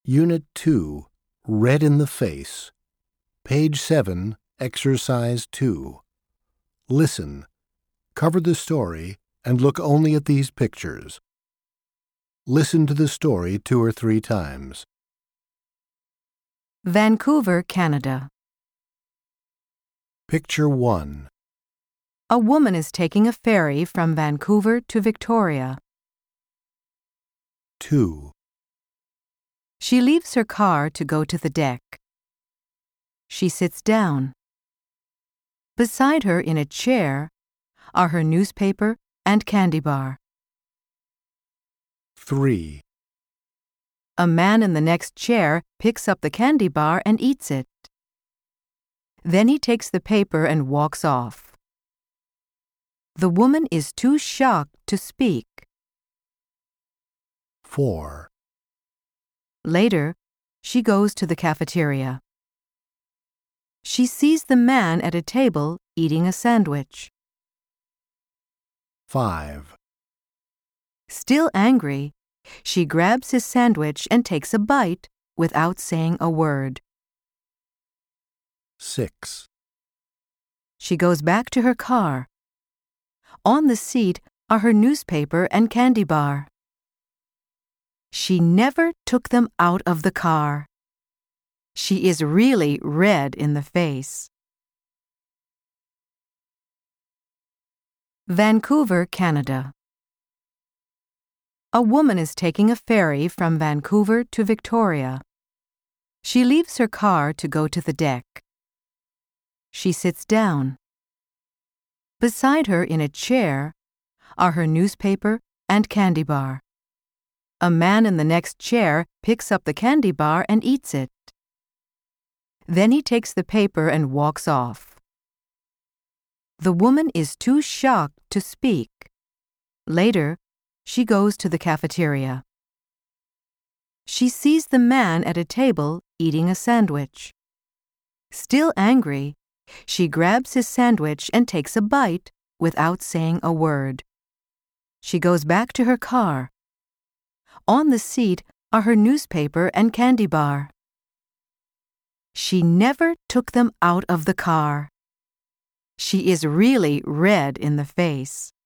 Unit 2, Red in the Face. Page 7, Exercise 2. Listen, cover the story, and look only at these pictures. Listen to the story 2 or 3 times. Vancouver, Canada. Picture 1. A woman is taking a ferry from Vancouver to Victoria. 2. She leaves her car to go to the deck. She sits down. Beside her in a chair are her newspaper and candy bar. 3. A man in the next chair picks up the candy bar and eats it. Then he takes the paper and walks off. The woman is too shocked to speak. 4. Later, she goes to the cafeteria. She sees the man at a table eating a sandwich. 5. Still angry, she grabs his sandwich and takes a bite without saying a word. 6. She goes back to her car. On the seat are her newspaper and candy bar. She never took them out of the car. She is really red in the face. Vancouver, Canada. A woman is taking a ferry from Vancouver to Victoria. She leaves her car to go to the deck. She sits down. Beside her in a chair are her newspaper and candy bar. A man in the next chair picks up the candy bar and eats it. Then he takes the paper and walks off. The woman is too shocked to speak. Later, she goes to the cafeteria. She sees the man at a table eating a sandwich. Still angry, she grabs his sandwich and takes a bite without saying a word. She goes back to her car. On the seat are her newspaper and candy bar. She never took them out of the car. She is really red in the face.